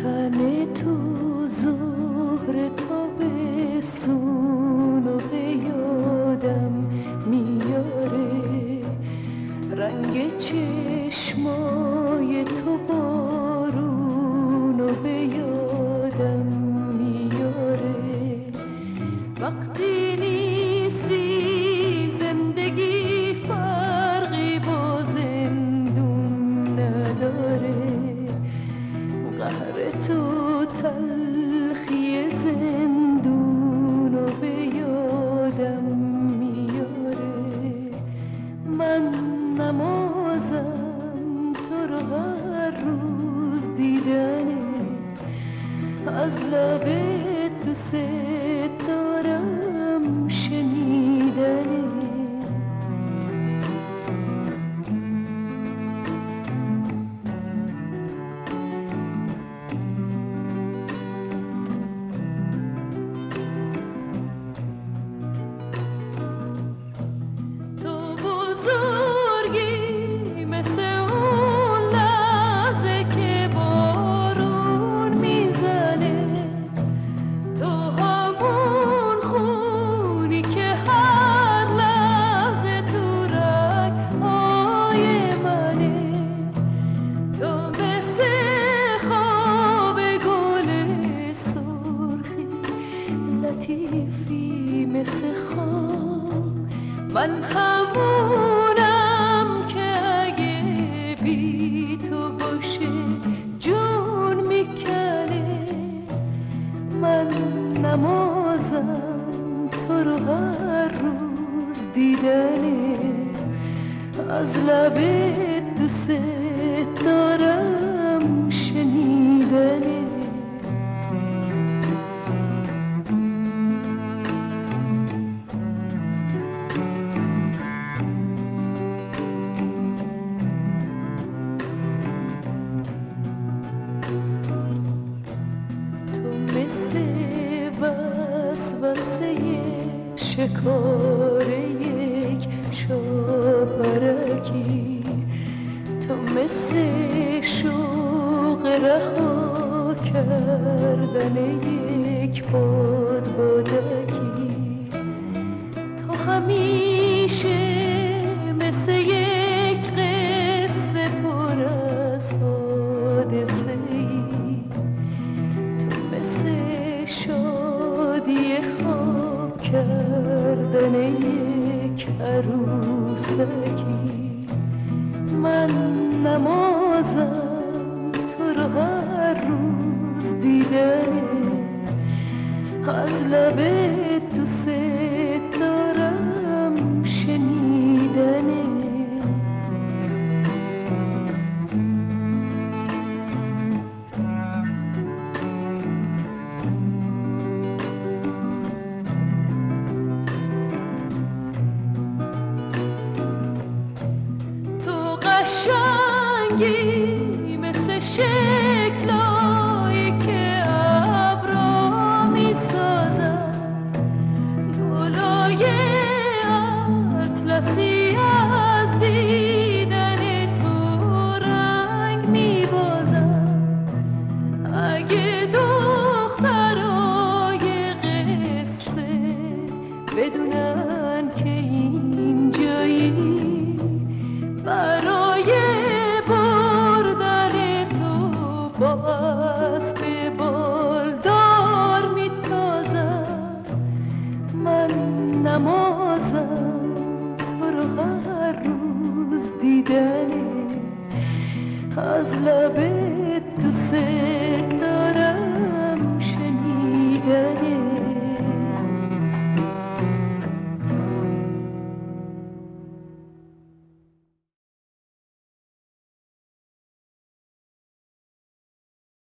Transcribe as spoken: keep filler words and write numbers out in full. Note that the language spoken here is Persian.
تن تو ظهر تابستون و به یادم میاره، رنگ چشمای تو بارون و به یادم میاره. وقتی نیستی زندگی فرقی با زندون نداره، قهر تو تلخی زندون و به یادم میاره. من نمازم تو رو هر روز دیدنه، از لبت دوست دارم شنیدنه. من همونم که اگه بی تو باشه جون میکنه. من نمازم تو رو هر روز دیدنه، از لبت دوست دارم شنیدنه. شکار یک شاپرکی، تو مثل شوق رها کردن یک باد بادکی. تو همیشه مثل یک قصه پر از حادثه ای، تو مثل شادی خواب کردن یک عروسکی. من نمازم تو رو هر روز دیدنه، از لبت دوست دارم شنیدنه. قشنگی مثل شکلایی که ابرا میسازن، گلای اطلسی از دیدن تو رنگ میبازن. اگه دخترای قصه بدونن که اینجایی برای بردن تو با اسب بالدار میتازم. من نمازم تو رو هر روز دیدنه، از لبت دوست